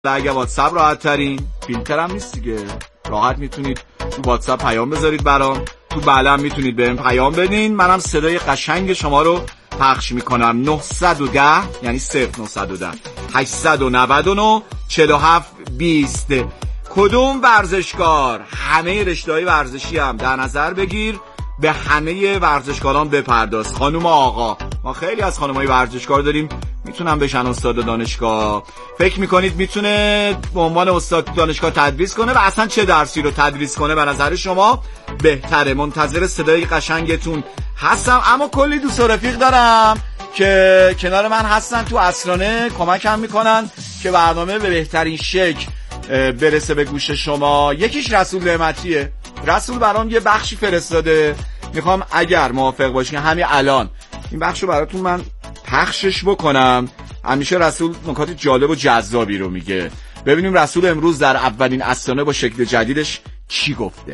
اگه واتساپ راحت ترین، فیلتر هم نیست دیگه، راحت میتونید تو واتساپ پیام بذارید برام، تو بله میتونید بهم پیام بدین، منم صدای قشنگ شما رو پخش میکنم. 910 یعنی 0910 899 47 20. کدوم ورزشکار؟ همه رشته‌های ورزشی هم در نظر بگیر، به همه ورزشکاران بپرداز. خانم آقا، ما خیلی از خانم‌های ورزشکار داریم میتونن بشن استاد دانشگاه. فکر میکنید میتونه به عنوان استاد دانشگاه تدریس کنه و اصلا چه درسی رو تدریس کنه به نظر شما بهتره؟ منتظر صدای قشنگتون هستم. اما کلی دوست و رفیق دارم که کنار من هستن تو اسرانه، کمکم میکنن که برنامه به بهترین شکل برسه به گوش شما. یکیش رسول نعمتیه. رسول برام یه بخشی فرستاده، میخوام اگر موافق باشین همین الان این بخشو براتون من پخشش بکنم. همیشه رسول نکات جالب و جذابی رو میگه. ببینیم رسول امروز در اولین اسرانه با شکل جدیدش چی گفته.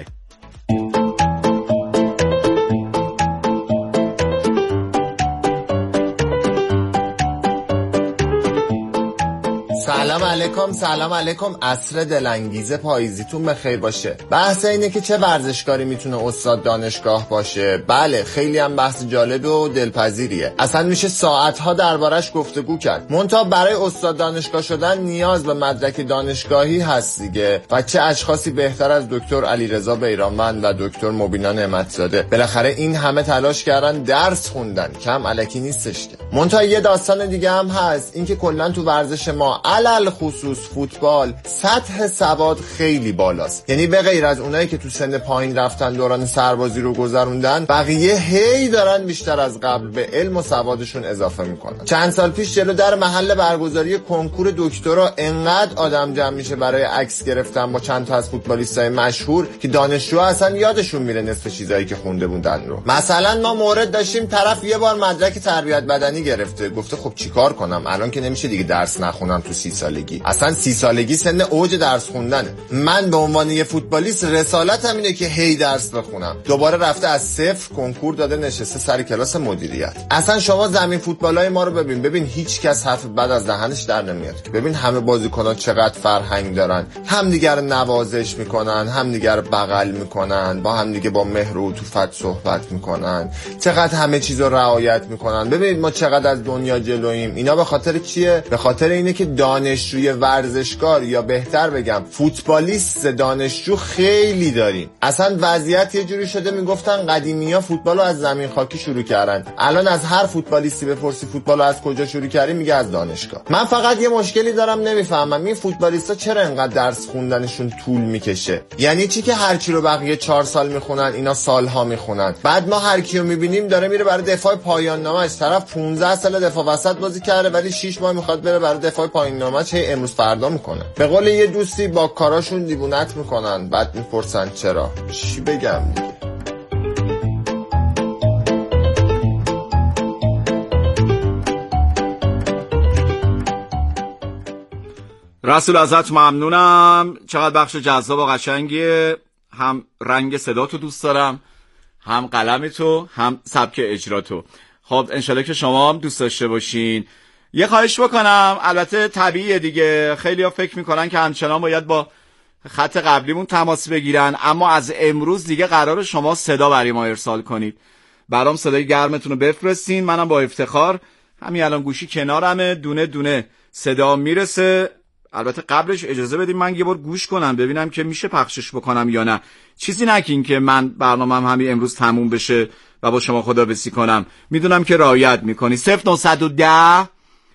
سلام علیکم. عصر دلانگیز پاییزیتون بخیر باشه. بحث اینه که چه ورزشکاری میتونه استاد دانشگاه باشه. بله، خیلی هم بحث جالب و دلپذیریه، اصلا میشه ساعتها دربارش گفتگو کرد. منتها برای استاد دانشگاه شدن نیاز به مدرک دانشگاهی هست دیگه، و چه اشخاصی بهتر از دکتر علیرضا بیرانوند و دکتر مبینا نعمتزاده. بالاخره این همه تلاش کردن، درس خوندن، کم الکی نیستش که. منتها یه داستان دیگه هم هست، اینکه کلا تو ورزش ما علل خصوص فوتبال سطح سواد خیلی بالاست. یعنی به غیر از اونایی که تو سن پایین رفتن دوران سربازی رو گذروندن، بقیه هی دارن بیشتر از قبل به علم و سوادشون اضافه میکنن. چند سال پیش جلو در محل برگزاری کنکور دکترا انقدر آدم جمع میشه برای عکس گرفتن با چند تا از فوتبالیستای مشهور که دانشجو اصلا یادشون میره نصف چیزایی که خونده بودن رو. مثلا ما مورد داشتیم طرف یه بار مدرک تربیت بدنی گرفته، گفته خب چیکار کنم الان که نمیشه دیگه درس نخونم تو 30 سالگی. اصلا 30 سالگی سن اوج درس خوندنه. من به عنوان یه فوتبالیست رسالتم اینه که هی درس بخونم. دوباره رفته از صفر کنکور داده، نشسته سر کلاس مدیریت. اصلا شما زمین فوتبالای ما رو ببین هیچ کس حرف بد از دهنش در نمیاد که ببین همه بازیکن‌ها چقدر فرهنگ دارن، همدیگه رو نوازش میکنن، همدیگه رو بغل میکنن، با همدیگه با مهر و عطوفت صحبت میکنن، چقدر همه چیز رو رعایت میکنن. ببینید ما چقدر از دنیا جلوییم. اینا به خاطر چیه؟ به خاطر اینه که دانشجوی ورزشکار، یا بهتر بگم فوتبالیست دانشجو خیلی داریم. اصلا وضعیت یه جوری شده میگفتن قدیمی‌ها فوتبالو از زمین خاکی شروع کردن. الان از هر فوتبالیستی بپرسی فوتبالو از کجا شروع کردی، میگه از دانشگاه. من فقط یه مشکلی دارم، نمیفهمم این فوتبالیستا چرا انقدر درس خوندنشون طول میکشه. یعنی چی که هر چی رو بقیه 4 سال میخونن اینا سالها میخونن؟ بعد ما هر کیو میبینیم داره میره برای دفاع پایان نامش، طرف 15 سال دفاع وسط بازی کرده ولی 6 ماه میخواد بره برای دفاع پایان نامش، هی امروز فردا میکنه. به قول یه دوستی با کاراشون دیوونت میکنن، بعد میپرسن چرا. چی بگم دیگه؟ رسول ازت ممنونم، چقدر بخش جذاب و قشنگیه. هم رنگ صداتو دوست دارم، هم قلمتو، هم سبک اجراتو. خب انشالله که شما هم دوست داشته باشین. یه خواهش بکنم، البته طبیعیه دیگه، خیلی ها فکر میکنن که همچنان باید با خط قبلیمون تماس بگیرن، اما از امروز دیگه قرار شما صدا برای ما ارسال کنید. برام صدای گرمتون رو بفرستین، منم با افتخار همین الان گوشی کنارمه، دونه دونه صدا میرسه. البته قبلش اجازه بدیم من یه بار گوش کنم ببینم که میشه پخشش بکنم یا نه. چیزی نگین که من برنامه‌ام همین امروز تموم بشه و با شما خداحافظی کنم. میدونم که رعایت میکنی. 0910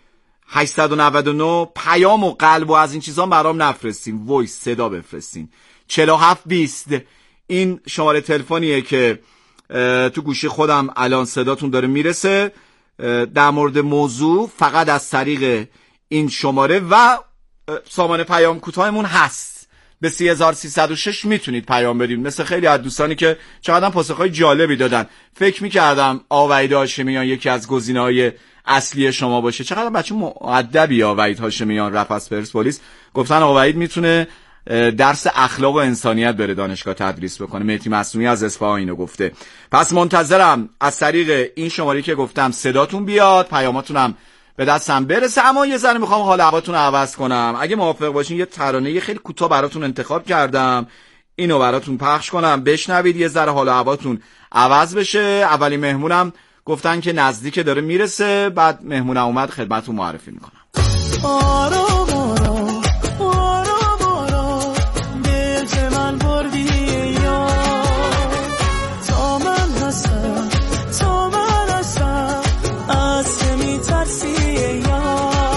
899 پیام و قلب و از این چیزا برام نفرستین، وایس صدا بفرستین. 47 20 این شماره تلفنیه که تو گوشی خودم الان صداتون داره میرسه. در مورد موضوع فقط از طریق این شماره و سامان پیام کوتاهمون هست به 3306 میتونید پیام بدید. مثل خیلی از دوستانی که چقدر پاسخهای جالبی دادن. فکر میکردم آقای هاشمیان یکی از گزینه‌های اصلی شما باشه. چقدر بچه مؤدبی وحید هاشمیان رفت از پرسپولیس، گفتن آقا وحید میتونه درس اخلاق و انسانیت بره دانشگاه تدریس بکنه. مهدی معصومی از اصفهان اینو گفته. پس منتظرم از طریق این شماره که گفتم صداتون بیاد، پیاماتونم به دستم برسه. اما یه ذره میخوام حال هواتون رو عوض کنم. اگه موافق باشین یه ترانه خیلی کوتاه براتون انتخاب کردم، اینو براتون پخش کنم بشنوید، یه ذره حال هواتون عوض بشه. اولی مهمونم گفتن که نزدیک داره میرسه، بعد مهمونم اومد خدمتتون معرفی میکنم. آرام آرام آرام آرام دل من بردی یا تا من هستم تا من هستم از که میترسی یا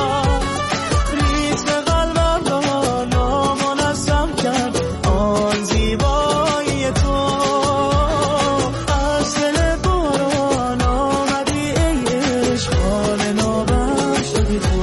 ریتم قلبم را نامنظم کرد آن زیبایی تو از دل باران آمدی ای عشق حال نابم شدی تو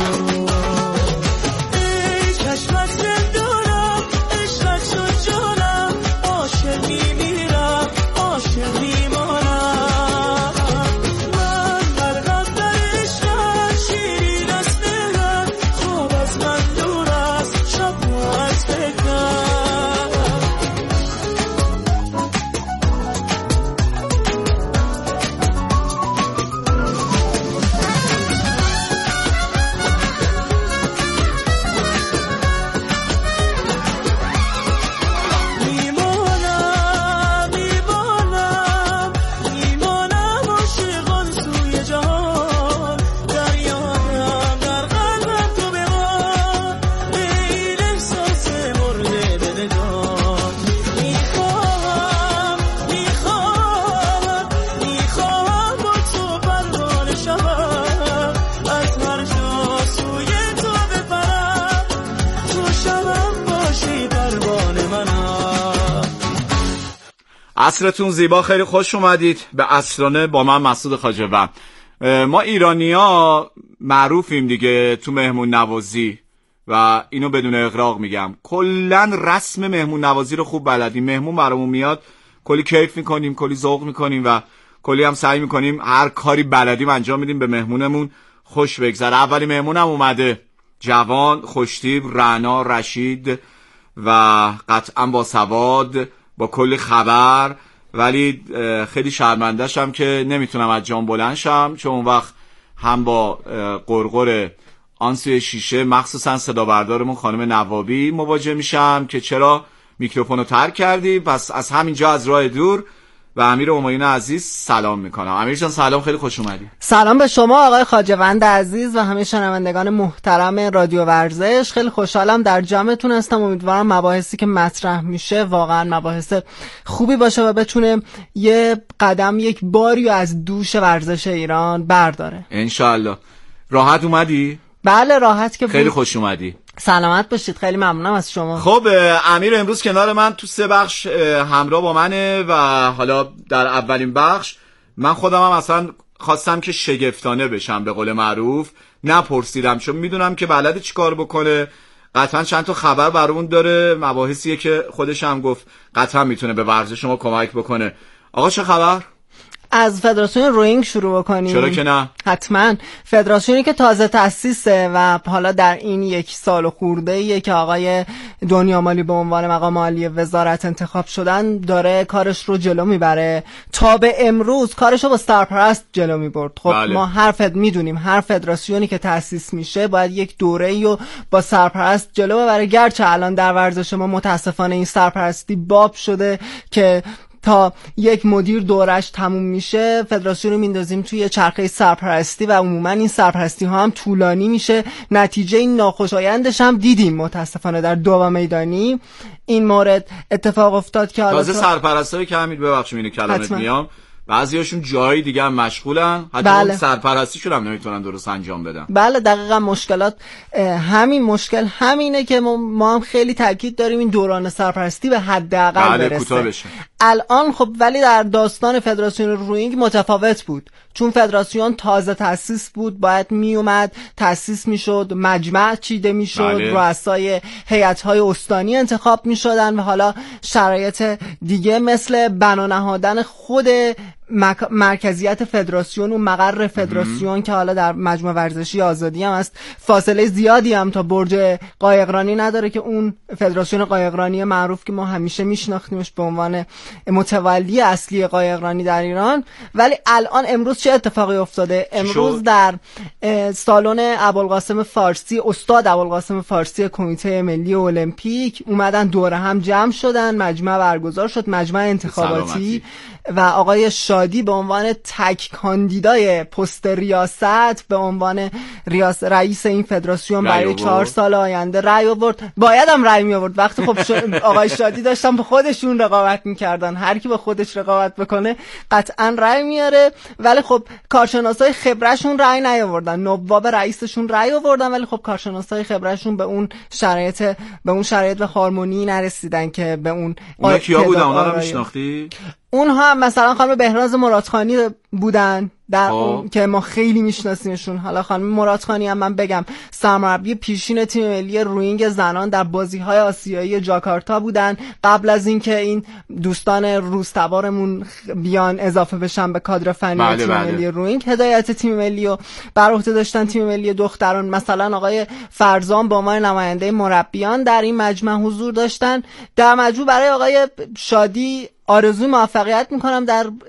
عصرتون زیبا، خیلی خوش اومدید به عصرانه با من مسعود خواجه‌وند. ما ایرانی‌ها معروفیم دیگه تو مهمون نوازی و اینو بدون اغراق میگم، کلن رسم مهمون نوازی رو خوب بلدیم. مهمون برامون میاد کلی کیف میکنیم، کلی ذوق میکنیم و کلی هم سعی میکنیم هر کاری بلدیم انجام میدیم به مهمونمون خوش بگذره. اولی مهمونم اومده، جوان، خوشتیپ، رعنا، رشید و قطعا با سواد، با کلی خبر، ولی خیلی شرمنده‌شم که نمیتونم از جام بلند شم، چون اون وقت هم با قرقر آن سوی شیشه مخصوصا صدا بردارمون خانم نوابی مواجه میشم که چرا میکروفونو ترک کردی. پس از همینجا از راه دور و امیر همایون عزیز سلام میکنم. امیر جان سلام، خیلی خوش اومدی. سلام به شما آقای خواجه‌وند عزیز و همه شنوندگان محترم رادیو ورزش. خیلی خوشحالم در جمعتون هستم. امیدوارم مباحثی که مطرح میشه واقعا مباحث خوبی باشه و بتونه یه قدم، یک باری از دوش ورزش ایران برداره انشالله. راحت اومدی؟ بله راحت که بود. خیلی خوش اومدی. سلامت باشید، خیلی ممنونم از شما. خب امیر امروز کنار من تو 3 بخش همراه با منه و حالا در اولین بخش من خودم هم اصلا خواستم که شگفتانه بشم به قول معروف، نپرسیدم چون میدونم که بلده چی کار بکنه. قطعا چند تا خبر برامون داره، مباحثیه که خودش هم گفت قطعا میتونه به ورزش شما کمک بکنه. آقا چه خبر؟ از فدراسیون روینگ شروع بکنیم. چرا که نه؟ حتما. فدراسیونی که تازه تأسیسه و حالا در این 1 سال خورده‌ایه که آقای دنیامالی به عنوان مقام عالی وزارت انتخاب شدن داره کارش رو جلو میبره. تا به امروز کارش رو با سرپرست جلو میبرد. خب بله. ما میدونیم هر فدراسیونی که تأسیس میشه باید یک دوره‌ای رو با سرپرست جلو ببره، گرچه الان در ورزش ما متاسفانه این سرپرستی باب شده که تا یک مدیر دورش تموم میشه فدراسیون رو میندازیم توی چرخه سرپرستی و عموما این سرپرستی ها هم طولانی میشه. نتیجه این ناخوشایندش هم دیدیم متاسفانه در دو میدانی این مورد اتفاق افتاد که تازه سرپرستایی که همین ببخشید اینو کلامت میام بعضیاشون جای دیگه هم مشغولن، حتی بله. اون سرپرستیشون هم نمیتونن درست انجام بدن. بله دقیقاً مشکلات همین مشکل همینه که ما هم خیلی تاکید داریم این دوران سرپرستی به حداقل بله کوتاه بشه. الان خب ولی در داستان فدراسیون روینگ متفاوت بود، چون فدراسیون تازه تأسیس بود، باید میومد تأسیس میشد، مجمع چیده میشد، بله. رؤسای هیئت‌های استانی انتخاب میشدن و حالا شرایط دیگه مثل بنا نهادن خود مرکزیت فدراسیون و مقر فدراسیون که حالا در مجمع ورزشی آزادی هم است، فاصله زیادی هم تا برج قایقرانی نداره که اون فدراسیون قایقرانی معروف که ما همیشه میشناختیمش به عنوان متولی اصلی قایقرانی در ایران. ولی الان امروز چه اتفاقی افتاده؟ امروز در سالن ابوالقاسم فارسی، استاد ابوالقاسم فارسی کمیته ملی المپیک اومدن دوره هم جمع شدن، مجمع برگزار شد، مجمع انتخاباتی، و آقای شادی به عنوان تک کاندیدای پست ریاست به عنوان رئیس این فدراسیون برای 4 سال آینده رأی آورد. باید هم رأی می آورد. وقتی خب آقای شادی داشتن به خودشون رقابت میکردن، هر کی به خودش رقابت بکنه قطعا رأی میاره. ولی خب کارشناسای خبرشون رأی نیاوردن، نواب رئیسشون رأی آوردن، ولی خب کارشناسای خبرشون به اون شرایط و هارمونی نرسیدن که به اون کیا بودن؟ اونا رو میشناختی؟ اونها مثلا خانم بهراز مرادخانی بودن در اون که ما خیلی میشناسیمشون. حالا خانم مرادخانی هم من بگم سرمربی پیشین تیم ملی روینگ زنان در بازی‌های آسیایی جاکارتا بودن. قبل از اینکه این دوستان روزتبارمون بیان اضافه بشن به کادر فنی تیم ملی روینگ، هدایت تیم ملی رو بر عهده داشتن تیم ملی دختران. مثلا آقای فرزان به عنوان نماینده مربیان در این مجمع حضور داشتن. در مجمع برای آقای شادی آرزوی موفقیت میکنم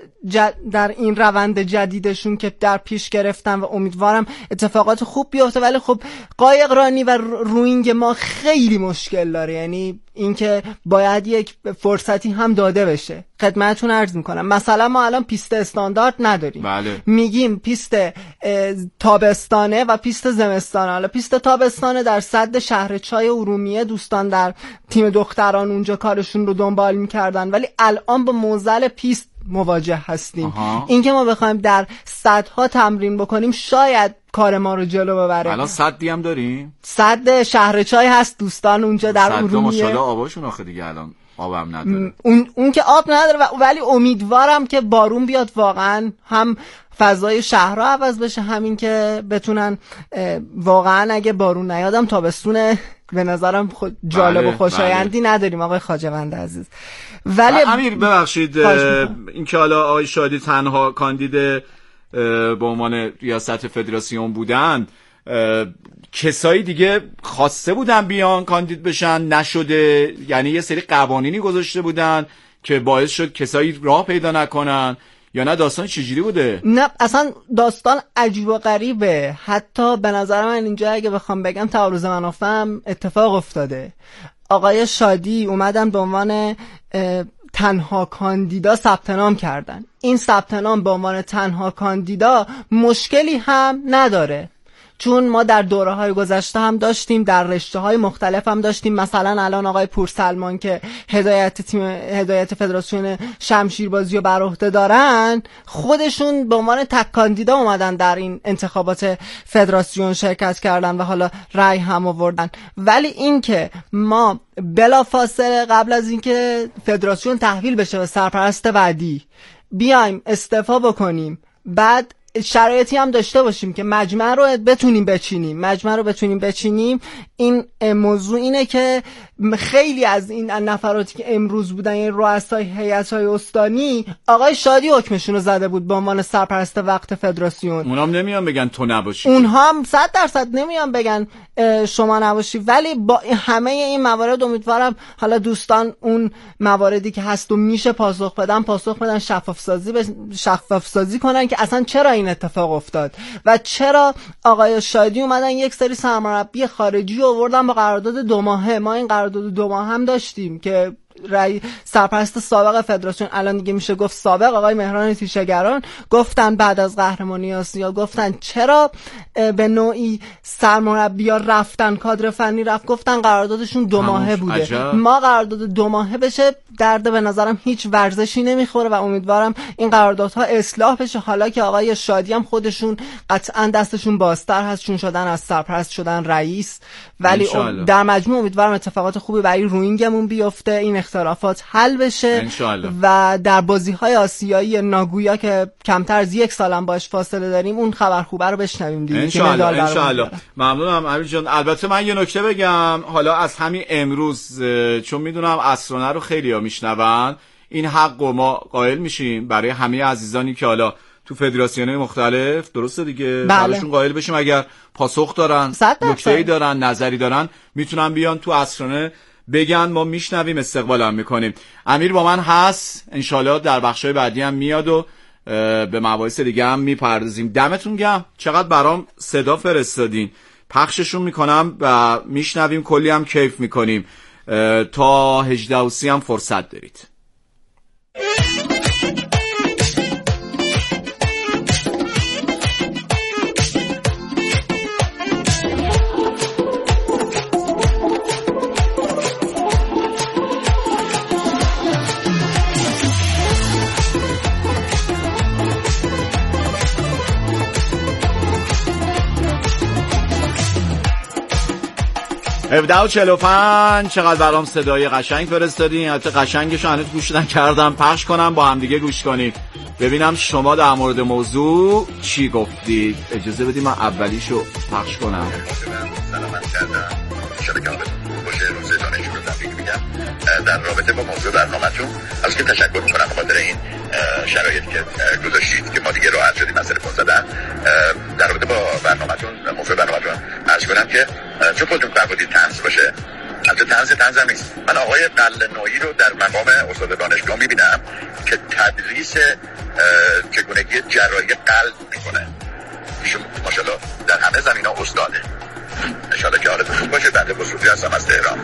در این روند جدیدشون که در پیش گرفتن و امیدوارم اتفاقات خوب بیفته. ولی خب قایقرانی و روینگ ما خیلی مشکل داره، یعنی اینکه باید یک فرصتی هم داده بشه. خدمتتون عرض میکنم مثلا ما الان پیست استاندارد نداریم. بله. میگیم پیست تابستانه و پیست زمستانه. حالا پیست تابستانه در سد شهر چای ارومیه دوستان در تیم دختران اونجا کارشون رو دنبال میکردن، ولی الان با معضل پیست مواجه هستیم. اینکه ما بخوایم در سدها تمرین بکنیم شاید کار ما رو جلو ببره. الان سدی هم داریم؟ سد شهر چای هست دوستان اونجا در ارومیه. ماشاءالله آباشون آخه دیگه الان آبم نداره. اون که آب نداره ولی امیدوارم که بارون بیاد، واقعا هم فضای شهرها عوض بشه، همین که بتونن واقعا اگه بارون نیادم تابستون به نظرم جالب و خوشایندی نداریم آقای خواجه‌وند عزیز. ولی امیر ببخشید اینکه حالا آقای شادی تنها کاندید به عنوان ریاست فدراسیون بودن، کسایی دیگه خواسته بودن بیان کاندید بشن نشده؟ یعنی یه سری قوانینی گذاشته بودن که باعث شد کسایی راه پیدا نکنن، یا نه داستان چجوری بوده؟ نه اصلا داستان عجیب و غریبه. حتی به نظر من اینجا اگه بخوام بگم تعارض منافع اتفاق افتاده. آقای شادی اومدن به عنوان تنها کاندیدا ثبت نام کردن. این ثبت نام به عنوان تنها کاندیدا مشکلی هم نداره، چون ما در دوره‌های گذشته هم داشتیم، در رشته‌های مختلف هم داشتیم. مثلا الان آقای پورسلمان که هدایت فدراسیون شمشیربازی رو بر عهده دارن، خودشون به عنوان تک کاندیدا اومدن در این انتخابات فدراسیون شرکت کردن و حالا رأی هم آوردن. ولی اینکه ما بلافاصله قبل از اینکه فدراسیون تحویل بشه به سرپرست بعدی بیایم استعفا بکنیم، بعد شرایطی هم داشته باشیم که مجمع رو بتونیم بچینیم، این موضوع اینه که خیلی از این نفراتی که امروز بودن، این رؤسای هیئت‌های استانی، آقای شادی حکمشون رو زده بود به عنوان سرپرست وقت فدراسیون. اونام نمیان بگن تو نباشی، اونها هم 100% نمیان بگن شما نباشی. ولی با همه این موارد امیدوارم حالا دوستان اون مواردی که هست و میشه پاسخ بدن شفاف سازی کنن که اصلا چرا این اتفاق افتاد و چرا آقای شادی اومدن یک سری سرمربی خارجی آوردن با قرارداد 2 ماهه. ما این قرارداد 2 ماه هم داشتیم که سرپرست سابق فدراسیون، الان دیگه میشه گفت سابق، آقای مهران تیشه‌گران گفتن بعد از قهرمانی آسیا، گفتن چرا به نوعی سرمربی‌ها رفتن، کادر فنی رفت، گفتن قراردادشون 2 ماهه بوده. عجب. ما قرارداد 2 ماهه بشه درد به نظرم هیچ ورزشی نمیخوره و امیدوارم این قراردادها اصلاح بشه. حالا که آقای شادی هم خودشون قطعا دستشون بازتر هست چون شدن از سرپرست شدن رئیس، ولی در مجموع امیدوارم اتفاقات خوبی برای روینگمون بیفته، این اختلافات حل بشه انشالله. و در بازی‌های آسیایی ناگویا که کمتر از 1 سالم باش فاصله داریم اون خبر خوبه رو بشنویم دیگه. انشالله. ممنونم امیر جان. البته من یه نکته بگم، حالا از همین امروز چون میدونم اسرانه رو خیلی‌ها میشنون، این حق رو ما قائل میشیم برای همه عزیزانی که حالا تو فدراسیون‌های مختلف، درسته دیگه، براشون قائل بشیم اگر پاسخ دارن، نکته‌ای دارن، نظری دارن، میتونن بیان تو عصرانه بگن، ما میشنویم، استقبال هم میکنیم. امیر با من هست، انشالله در بخشای بعدی هم میاد و به مباحث دیگه هم میپردازیم. دمتون گرم، چقدر برام صدا فرستادین، پخششون میکنم و میشنویم، کلی هم کیف میکنیم. تا 18:30 هم فرصت دارید. و 45 چقدر برام صدای قشنگ فرستادین. البته قشنگشو هنوز گوش نکردم، پخش کنم با هم دیگه گوش کنید ببینم شما در مورد موضوع چی گفتید. اجازه بدید من اولیشو پخش کنم. سلامت کردم شبکه باشه روز دانشجو رو تبریک میگم در رابطه با موضوع برنامه‌تون. از که تشکر میکنم خاطر این شرایطی که گذاشتید که ما دیگه راحت شدیم از تلفن زدن. در رابطه با برنامه‌تون، موضوع برنامه‌تون عرض کنم که چون خودتون فرمودید طنز باشه، البته طنز هم نیست. من آقای قلعه‌نویی رو در مقام استاد دانشگاه میبینم که تدریس چگونگی جراحی قلب میکنه. ایشون ماشاءالله در همه زمینا استاده. انشالله که حالتون خوب باشه. بنده بسروجی هستم از تهران.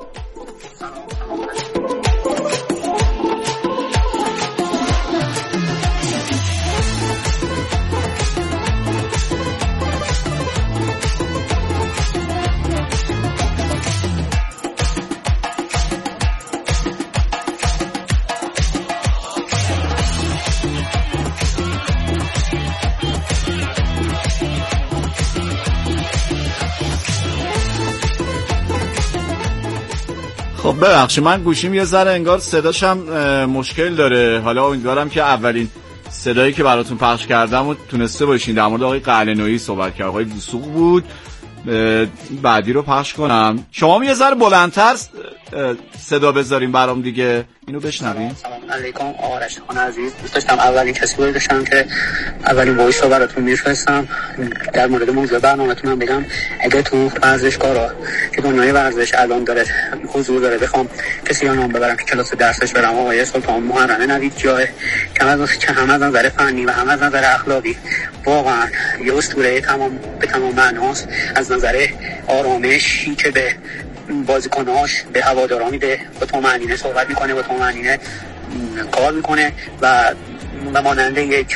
خب ببخشید من گوشیم یه ذره انگار صداشم مشکل داره. حالا امیدوارم که اولین صدایی که براتون پخش کردم و تونسته باشین. در مورد آقای قلعه‌نویی صحبت کرد، آقای وثوق بود. بعدی رو پخش کنم، شما یه ذره بلندتر صدا بذاریم برام دیگه، اینو بشنویم. سلام علیکم آرش خان عزیز، دوست داشتم اولین کسی رو داشتم که اولین وایس رو براتون میفرستم. در مورد موضوع برنامه‌تون هم بگم اگه تو ورزشکارا که دنیای ورزش الان داره حضور داره بخوام کسی رو نام ببرم که کلاس درسش برم، آقای سلطان محرم نوید جای که هم از نظر فنی و هم از نظر اخلاقی واقعا یه اسطوره به تمام معناست. از نظر آرامشی که به بازیکناش به هوادارا میده، با طمأنینه صحبت میکنه، با طمأنینه کار میکنه و مانند یک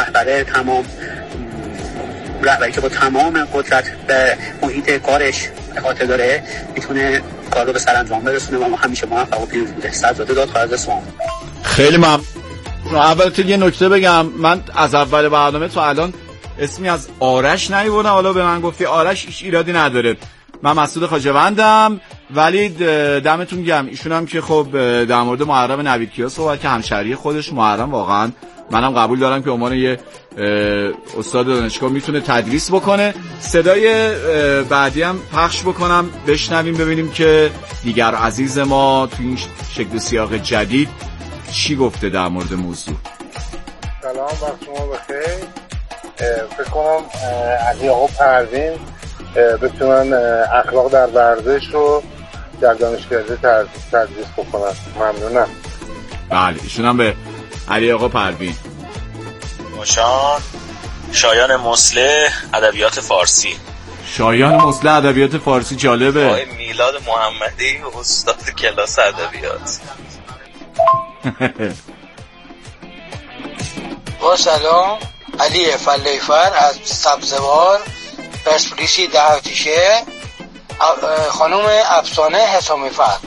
رهبری که با تمام قدرت به محیط کارش احاطه داره میتونه کار رو به سرانجام برسونه و ما همیشه موفق و پیروز بوده. صدزاده دادخواهر از اصفهان. خیلی ممنون. اول یه نکته بگم، من از اول برنامه تو الان اسمی از آرش نیوردم، حالا به من گفتی آرش، هیچ ایرادی نداره. من مسعود خواجه‌وندم، ولی دمتون گرم. ایشون هم که خب در مورد محرم نویدکیا صحبت که همشهری خودش محرم، واقعا منم قبول دارم که عنوان یه استاد دانشگاه میتونه تدریس بکنه. صدای بعدی هم پخش بکنم بشنویم ببینیم که دیگر عزیز ما تو این شکل سیاق جدید چی گفته در مورد موضوع. سلام، وقت شما بخیر. فکر کنم علی آقا پروین بتونن اخلاق در ورزش رو در دانشگاه تدریس بکنن. ممنونم. بله، ایشون هم به علی آقا پروین. شایان مصلح ادبیات فارسی. شایان مصلح ادبیات فارسی، جالبه. آقای میلاد محمدی استاد کلاس ادبیات. با سلام، علی فلیفر از سبزوار، پرسپولیسی دهاتیشه، خانم افسانه حسامی فر.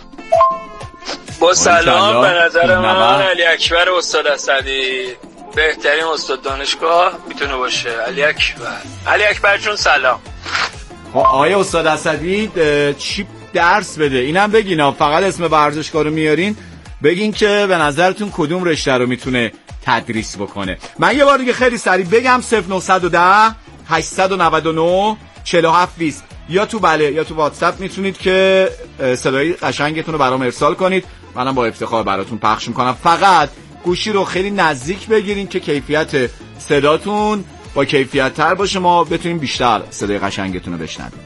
با سلام، به نظر من علی اکبر استاد اسدی بهترین استاد دانشگاه میتونه باشه. علی اکبر چون سلام. آقای استاد اسدی چی درس بده اینم بگین، فقط اسم ورزشکار رو میارین بگین که به نظرتون کدوم رشته رو میتونه تدریس بکنه. من یه بار دیگه خیلی سریع بگم 0910 899 4720 یا تو واتساپ میتونید که صدای قشنگتون رو برام ارسال کنید. منم با افتخار براتون پخش میکنم. فقط گوشی رو خیلی نزدیک بگیرین که کیفیت صداتون با کیفیت تر باشه، ما بتونیم بیشتر صدای قشنگتون رو بشنویم.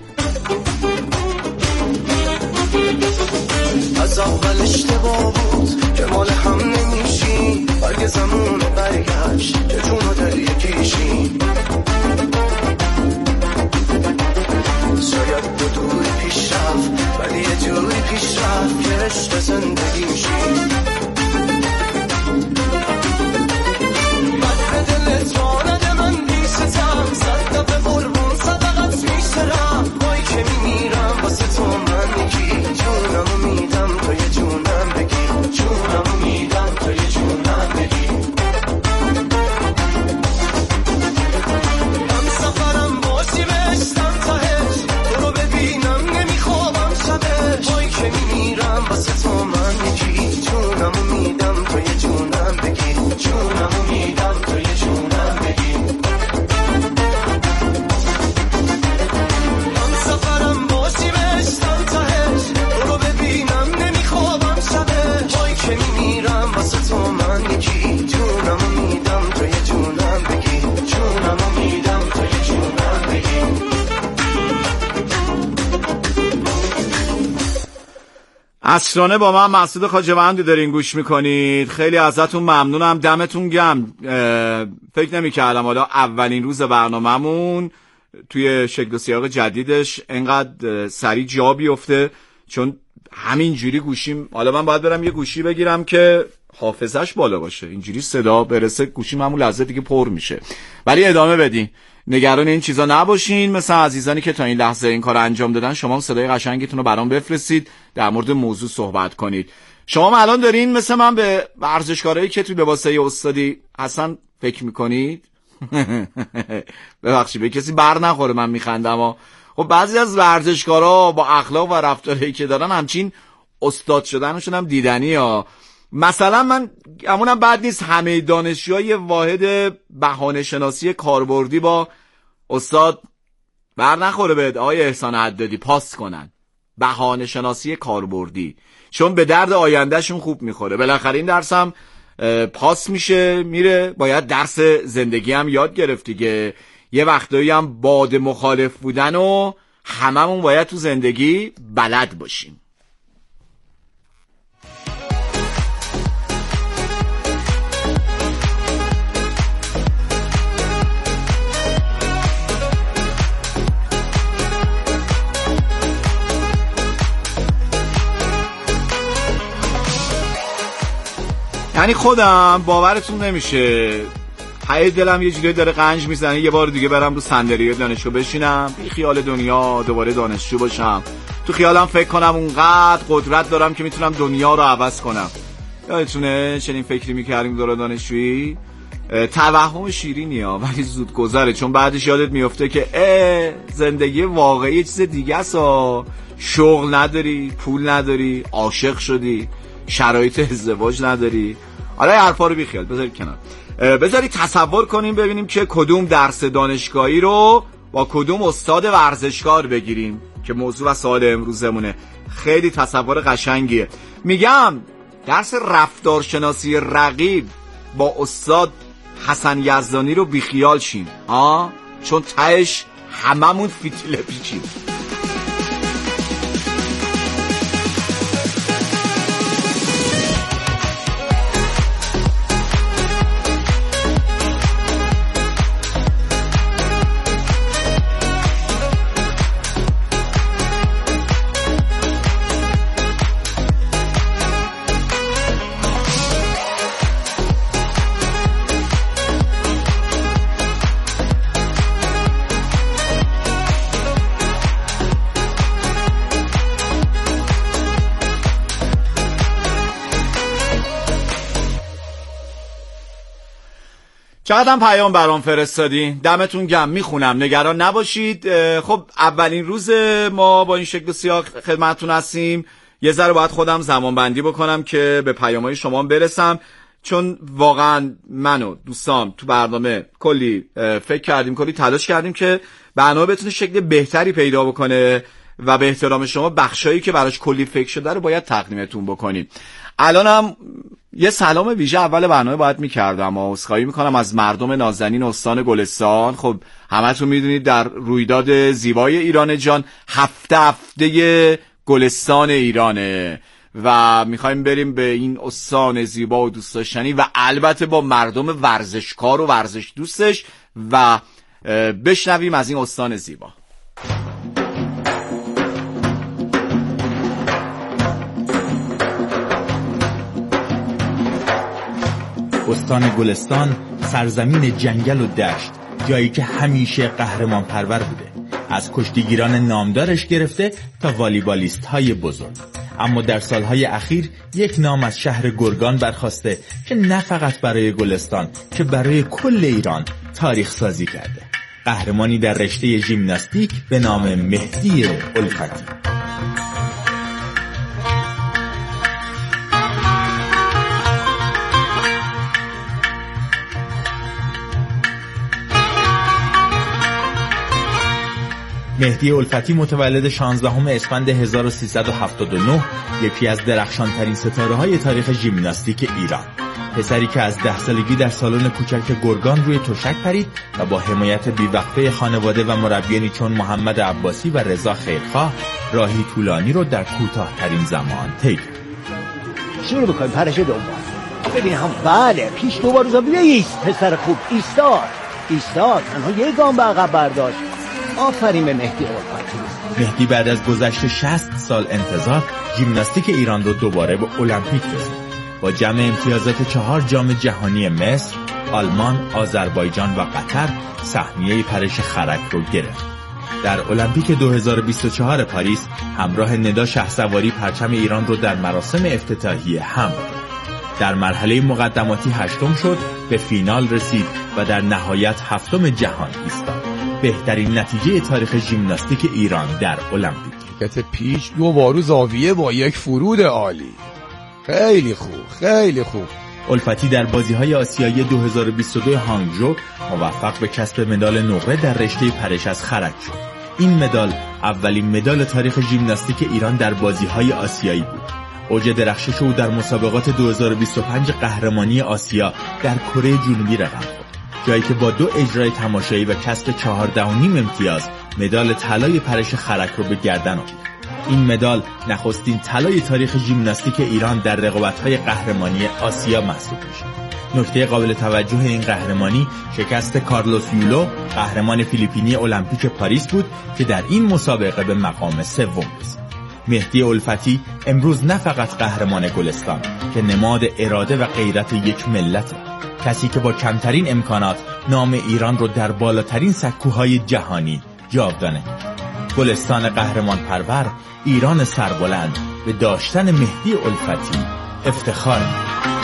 از اول اشتباه بود که مال هم نمیشیم، اگه زمان برگشت که جون و دل یکیشیم. شاید دو دوری پیش رفت ولی یه جوری پیش رفت که عشق زندگی شیم. بد به دلت مانده من بیشتم، صد دفعه قربون صدقت میشترم، بایی که میمیرم واسه تو من یکی، جونمو میدم تو یه جونم بگی، جونمو میدم تو یه جونم بگی. هم سفرم باشی بشتم تهش، تو رو ببینم نمیخوابم شبش، بایی که میمیرم واسه تو من یکی، جونمو میدم تو یه جونم بگی، جونمو میدم تو یه جونم بگی. هم سفرم باشی بشتم تهش، تو رو ببینم نمیخوابم شبش، بایی که میمیرم واسه تو من یکی، جونمو میدم تو یه جونم بگی، جونمو میدم تو یه جونم بگی. عصرانه با من مسعود خواجه‌وند دارین گوش میکنید. خیلی ازتون ممنونم، دمتون گرم. فکر نمی‌کردم حالا اولین روز برنامه‌مون توی شکل و سیاق جدیدش انقدر سریع جا بیفته، چون همینجوری گوشیم، حالا من باید برم یه گوشی بگیرم که حافظش بالا باشه، اینجوری صدا برسه گوشیم همون لحظه دیگه پر میشه. ولی ادامه بدین، نگران این چیزا نباشین. مثلا عزیزانی که تا این لحظه این کار انجام دادن، شما صدای قشنگتون رو برام بفرستید، در مورد موضوع صحبت کنید. شما الان دارین مثل من به ورزشکارایی که توی لباسای استادی اصلا فکر میکنید؟ ببخشید به کسی بر نخوره من میخندم ها. خب بعضی از ورزشکارا با اخلاق و رفتاری که دارن همچین استاد شدنشون هم دیدنی ها. مثلا من همونم بد نیست همه دانشجوهای واحد بهانه شناسی کاربردی با استاد بر نخوره به آقای احسان حدادی پاس کنن، بهانه شناسی کاربردی، چون به درد آیندهشون خوب میخوره. بالاخره این درس هم پاس میشه میره، باید درس زندگی هم یاد گرفت دیگه. یه وقتایی هم باد مخالف بودن و هممون باید تو زندگی بلد باشیم. یعنی خودم باورتون نمیشه، های دلم یه جوری داره قنج میزنه یه بار دیگه برم رو صندلی دانشجو بشینم، بی خیال دنیا دوباره دانشجو باشم، تو خیالم فکر کنم اونقدر قدرت دارم که میتونم دنیا رو عوض کنم. یادتونه چنین فکری میکردیم دوره دانشجویی؟ توهم شیرینیه ولی زود گذره، چون بعدش یادت میفته که زندگی واقعی یه چیز دیگه است. شغل نداری، پول نداری، عاشق شدی، شرایط ازدواج نداری. حالا حرفا رو بیخیال بذارید کنار، بذارید تصور کنیم ببینیم که کدوم درس دانشگاهی رو با کدوم استاد ورزشکار بگیریم که موضوع و سوال امروزمونه. خیلی تصور قشنگیه. میگم درس رفتارشناسی رقیب با استاد حسن یزدانی رو بیخیال شیم، چون تهش هممون فیتیله پیچیم. چقدر پیام برام فرستادین، دمتون گرم، میخونم نگران نباشید. خب اولین روز ما با این شکل و سیاق خدمتتون هستیم. یه ذره باید خودم زمان بندی بکنم که به پیامهای شما برسم، چون واقعا من و دوستام تو برنامه کلی فکر کردیم، کلی تلاش کردیم که برنامه بتونه شکل بهتری پیدا بکنه و به احترام شما بخشایی که براش کلی فکر شده رو باید تقدیمتون بکنیم. الانم یه سلام ویژه اول برنامه باید میکردم و عذرخواهی میکنم از مردم نازنین استان گلستان. خب همتون میدونید در رویداد زیبای ایران جان هفته گلستان ایرانه و میخوایم بریم به این استان زیبا و دوست داشتنی و البته با مردم ورزشکار و ورزش دوستش و بشنویم از این استان زیبا. استان گلستان سرزمین جنگل و دشت، جایی که همیشه قهرمان پرور بوده، از کشتیگیران نامدارش گرفته تا والیبالیست های بزرگ. اما در سالهای اخیر یک نام از شهر گرگان برخاسته که نه فقط برای گلستان که برای کل ایران تاریخ سازی کرده. قهرمانی در رشته ژیمناستیک به نام مهدی الفتی. مهدی الفتی متولد 16 اسفند 1379 یکی از درخشانترین ستاره‌های تاریخ ژیمناستیک ایران. پسری که از 10 سالگی در سالن کوچک گرگان روی تشک پرید و با حمایت بی‌وقفه خانواده و مربیانی چون محمد عباسی و رضا خیرخواه راهی طولانی رو در کوتاه‌ترین زمان طی کرد. شروع بکنیم پرش دوم. ببین هم بله پیش دوباره روزا بیایید پسر خوب ایستاد تنها یک گام به عقب برداشت. آفرین به مهدی الفتی. مهدی بعد از گذشت 60 سال انتظار ژیمناستیک ایران رو دوباره به المپیک رسوند. با جمع امتیازات 4 جام جهانی مصر، آلمان، آذربایجان و قطر سهمیه پرش خرک رو گرفت. در المپیک 2024 پاریس همراه ندا شهسواری پرچم ایران رو در مراسم افتتاحیه حمل کرد. در مرحله مقدماتی 8م شد، به فینال رسید و در نهایت 7م جهان ایستاد. بهترین نتیجه تاریخ ژیمناستیک ایران در المپیک. حرکت پیش 2 وارو زاویه با یک فرود عالی. خیلی خوب. الفتی در بازی‌های آسیایی 2022 هانگجو موفق به کسب مدال نقره در رشته پرش از خرک شد. این مدال اولین مدال تاریخ ژیمناستیک ایران در بازی‌های آسیایی بود. اوج درخشش او در مسابقات 2025 قهرمانی آسیا در کره جنوبی رقم خورد، جایی که با 2 اجرای تماشایی و کسب 14.5 امتیاز مدال طلای پرش خرک رو به گردن آورد. این مدال نخستین طلای تاریخ ژیمناستیک ایران در رقابت‌های قهرمانی آسیا محسوب میشه. نکته قابل توجه این قهرمانی شکست کارلوس یولو، قهرمان فیلیپینی المپیک پاریس بود که در این مسابقه به مقام 3 رسید. مهدی الفتی امروز نه فقط قهرمان گلستان که نماد اراده و غیرت یک ملت، کسی که با کمترین امکانات نام ایران رو در بالاترین سکوهای جهانی جاودانه کرد. گلستان قهرمان پرور، ایران سربلند، به داشتن مهدی الفتی افتخار می‌کند.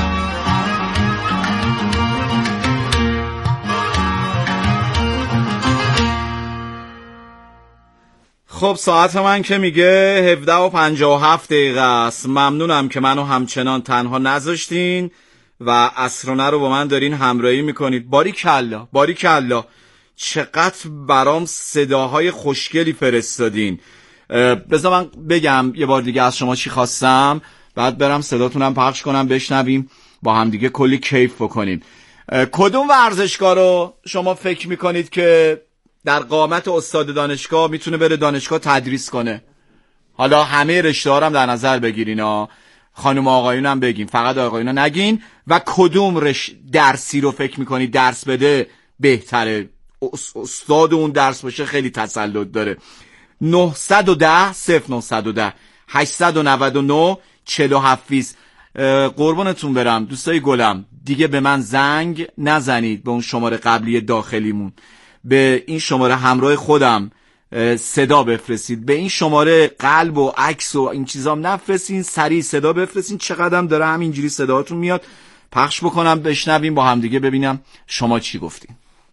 خب ساعت من که میگه 17:57 است. ممنونم که منو همچنان تنها نذاشتین و اسرانه رو با من دارین همراهی میکنید. باریکلا چقدر برام صداهای خوشگلی فرستادین. بذار من بگم یه بار دیگه از شما چی خواستم، بعد برم صداتونم پخش کنم بشنویم با هم دیگه کلی کیف بکنیم. کدوم ورزشکار رو شما فکر میکنید که در قامت استاد دانشگاه میتونه بره دانشگاه تدریس کنه؟ حالا همه رشته ها رو هم در نظر بگیرین ها، خانم آقایون هم بگین، فقط آقایون ها نگین. و کدوم درسی رو فکر میکنید درس بده بهتره، استاد اون درس باشه خیلی تسلط داره. 910 0910 899 47 قربانتون برم دوستای گلم، دیگه به من زنگ نزنید به اون شماره قبلی داخلیمون، به این شماره همراه خودم صدا بفرستید، به این شماره قلب و عکس و این چیزام نفرستین، سریع صدا بفرستین. چقدرم داره همینجوری صداتون میاد پخش بکنم بشنویم با هم دیگه ببینم شما چی گفتین.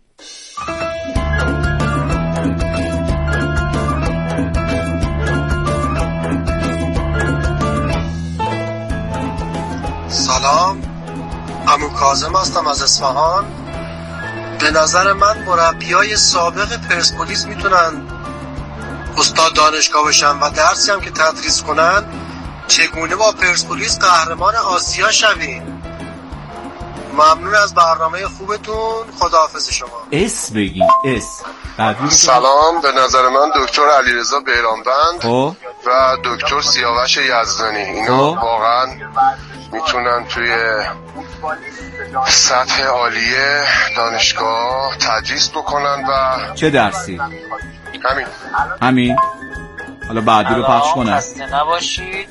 سلام، عمو کاظم هستم از اصفهان. به نظر من مربیای سابق پرسپولیس میتونن استاد دانشگاه بشن و درسی هم که تدریس کنن چگونه با پرسپولیس قهرمان آسیا شویم. ممنون از برنامه خوبتون. خداحافظ شما. اس بگی اس. سلام، به نظر من دکتر علیرضا بیرانبند و دکتر سیاوش یزدانی اینا واقعا میتونن توی سطح عالیه دانشگاه تدریس بکنن. و چه درسی؟ همین. حالا بعدی رو پخش کنن. خسته نباشید.